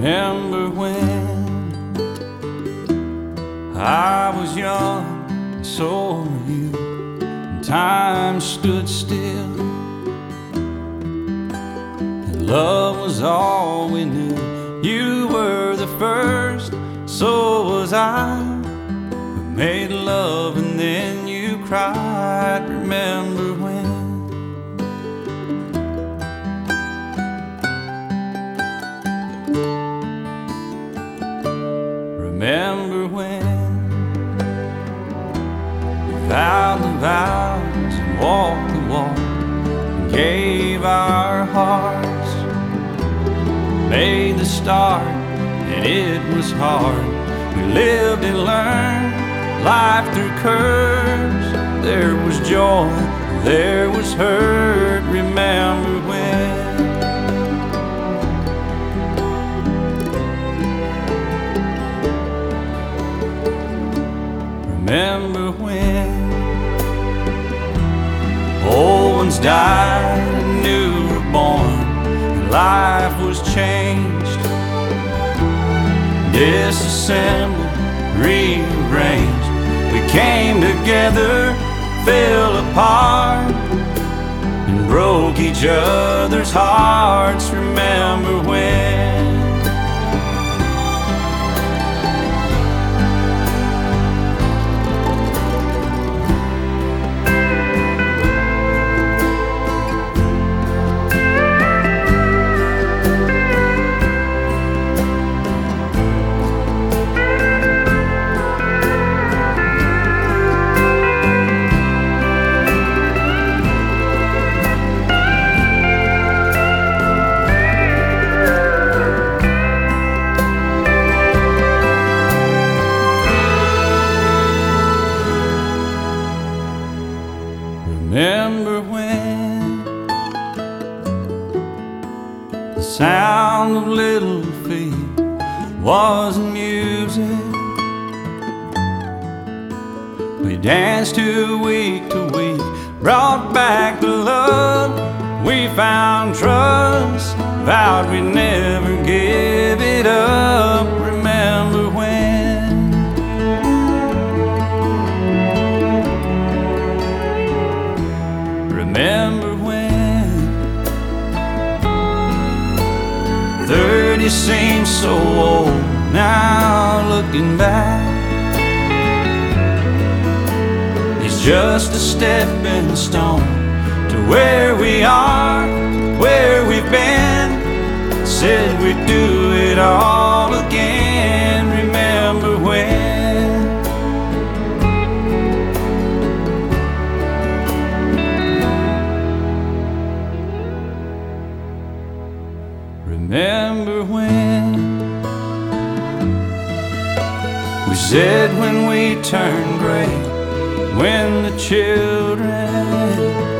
Remember when I was young and so were you, and time stood still, and love was all we knew. You were the first, so was I. We made love and then you cried. Remember when? Remember when we vowed the vows and walked the walk and gave our hearts, made the start and it was hard. We lived and learned life through curves. There was joy, there was hurt. Remember when? Remember when old ones died and new were born, and life was changed, disassembled, rearranged. We came together, fell apart, and broke each other's hearts. Remember when? Remember when the sound of little feet was music? We danced to week, brought back the love. We found trust, vowed we'd never give it up. Remember when? Remember when 30 seems so old now, looking back. It's just a stepping stone to where we are, where we've been. Said we'd do it all again. Remember when? Remember when we said when we turn gray, when the children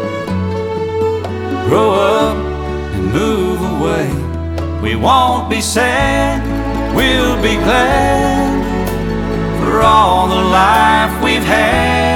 grow up and move away, we won't be sad, we'll be glad for all the life we've had.